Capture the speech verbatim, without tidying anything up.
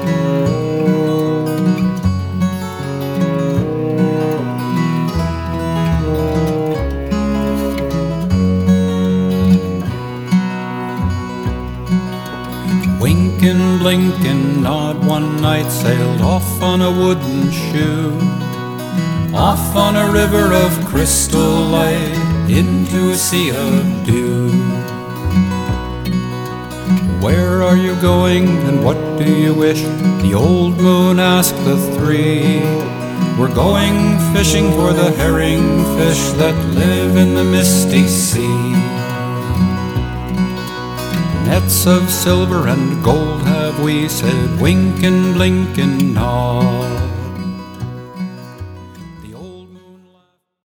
Winkin', blinkin', nod one night sailed off on a wooden shoe, off on a river of crystal light into a sea of dew. Where are you going and what do you wish? The old moon asked the three. We're going fishing for the herring fish that live in the misty sea. Nets of silver and gold have we, said Wynken, Blynken, Nod.